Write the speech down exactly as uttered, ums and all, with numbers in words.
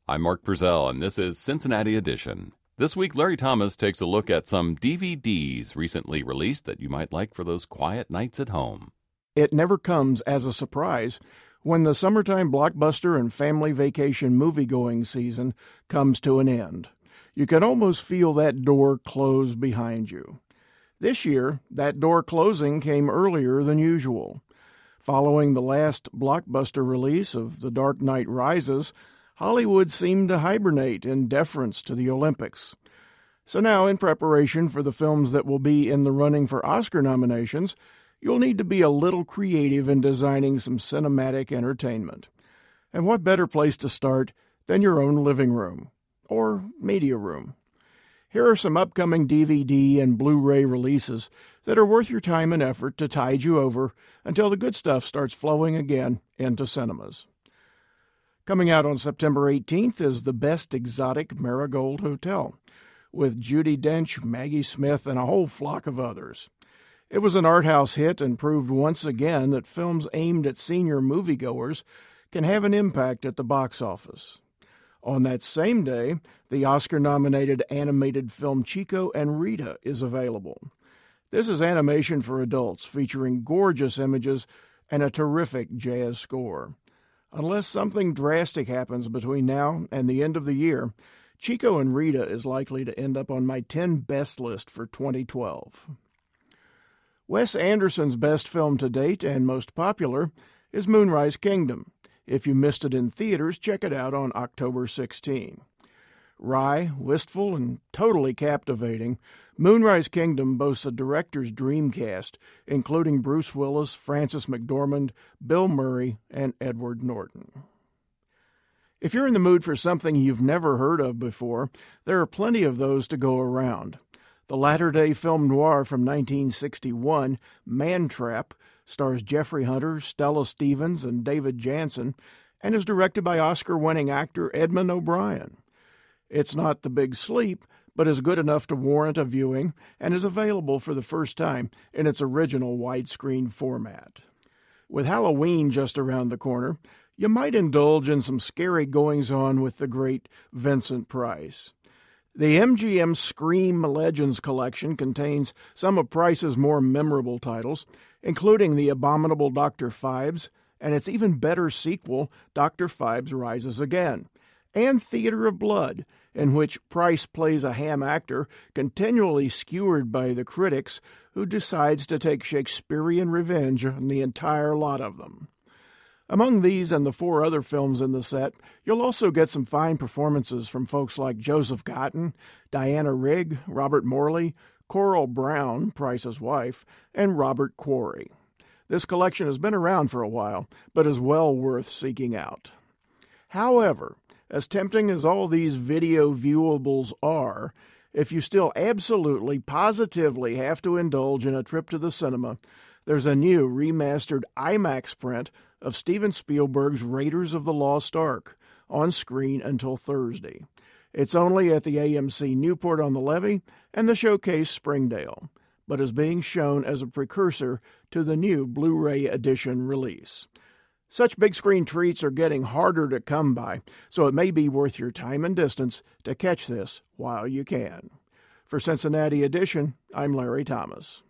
I'm Mark Purcell, and this is Cincinnati Edition. This week, Larry Thomas takes a look at some D V Ds recently released that you might like for those quiet nights at home. It never comes as a surprise when the summertime blockbuster and family vacation movie-going season comes to an end. You can almost feel that door close behind you. This year, that door closing came earlier than usual. Following the last blockbuster release of The Dark Knight Rises, Hollywood seemed to hibernate in deference to the Olympics. So now, in preparation for the films that will be in the running for Oscar nominations, you'll need to be a little creative in designing some cinematic entertainment. And what better place to start than your own living room, or media room? Here are some upcoming D V D and Blu-ray releases that are worth your time and effort to tide you over until the good stuff starts flowing again into cinemas. Coming out on September eighteenth is The Best Exotic Marigold Hotel, with Judi Dench, Maggie Smith, and a whole flock of others. It was an art house hit and proved once again that films aimed at senior moviegoers can have an impact at the box office. On that same day, the Oscar-nominated animated film Chico and Rita is available. This is animation for adults featuring gorgeous images and a terrific jazz score. Unless something drastic happens between now and the end of the year, Chico and Rita is likely to end up on my ten best list for twenty twelve. Wes Anderson's best film to date and most popular is Moonrise Kingdom. If you missed it in theaters, check it out on October sixteenth. Wry, wistful, and totally captivating, Moonrise Kingdom boasts a director's dream cast, including Bruce Willis, Frances McDormand, Bill Murray, and Edward Norton. If you're in the mood for something you've never heard of before, there are plenty of those to go around. The latter-day film noir from nineteen sixty-one, Man Trap, stars Jeffrey Hunter, Stella Stevens, and David Janssen, and is directed by Oscar-winning actor Edmund O'Brien. It's not The Big Sleep, but is good enough to warrant a viewing and is available for the first time in its original widescreen format. With Halloween just around the corner, you might indulge in some scary goings-on with the great Vincent Price. The M G M Scream Legends collection contains some of Price's more memorable titles, including The Abominable Doctor Phibes and its even better sequel, Doctor Phibes Rises Again, and Theater of Blood, in which Price plays a ham actor continually skewered by the critics who decides to take Shakespearean revenge on the entire lot of them. Among these and the four other films in the set, you'll also get some fine performances from folks like Joseph Cotten, Diana Rigg, Robert Morley, Coral Brown, Price's wife, and Robert Quarry. This collection has been around for a while, but is well worth seeking out. However, as tempting as all these video viewables are, if you still absolutely, positively have to indulge in a trip to the cinema, there's a new remastered IMAX print of Steven Spielberg's Raiders of the Lost Ark, on screen until Thursday. It's only at the A M C Newport-on-the-Levee and the Showcase Springdale, but is being shown as a precursor to the new Blu-ray edition release. Such big-screen treats are getting harder to come by, so it may be worth your time and distance to catch this while you can. For Cincinnati Edition, I'm Larry Thomas.